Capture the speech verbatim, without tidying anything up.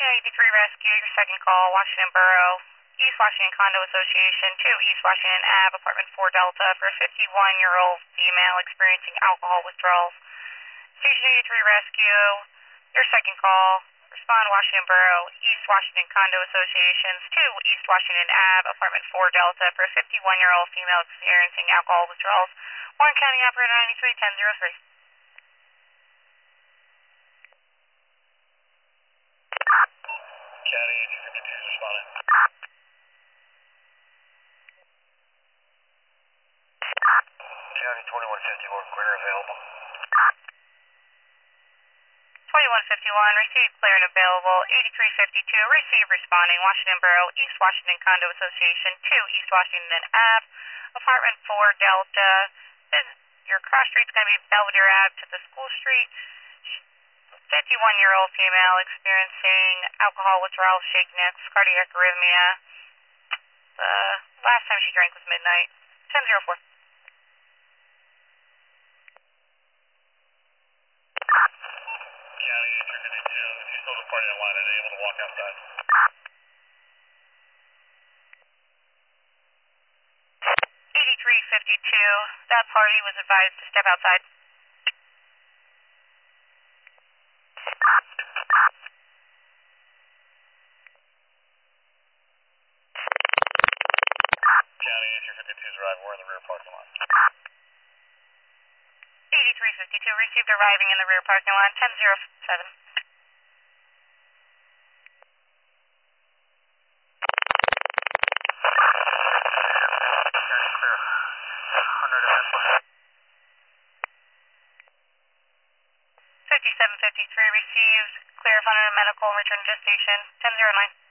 eighty-three Rescue, your second call, Washington Borough, East Washington Condo Association, two East Washington Ave, Apartment four Delta, for a fifty-one-year-old female experiencing alcohol withdrawals. Station eighty-three Rescue, your second call, respond Washington Borough, East Washington Condo Associations, two East Washington Ave, Apartment four Delta, for a fifty-one-year-old female experiencing alcohol withdrawals. Warren County Operator ninety-three ten oh three. County eighty-three fifty-two is responding. County twenty-one fifty-one, Grinner available. twenty-one fifty-one, received, clear and available. eighty-three fifty-two, received, responding. Washington Borough, East Washington Condo Association, two East Washington Ave, Apartment four Delta. This, your cross street's going to be Belvedere Ave to the School Street. fifty-one-year-old female experiencing alcohol withdrawal, shakiness, cardiac arrhythmia. The last time she drank was midnight. ten oh four. County eighty-three fifty-two, she's still departing in line and able to walk outside. eighty-three fifty-two, that party was advised to step outside. County eighty-three fifty-two's arrived, we're in the rear parking lot. eighty-three fifty-two, received, arriving in the rear parking lot, ten oh seven. County clear. Hundred and fifty-seven fifty-three, received, clear of Hunter Medical, return to station, ten oh nine.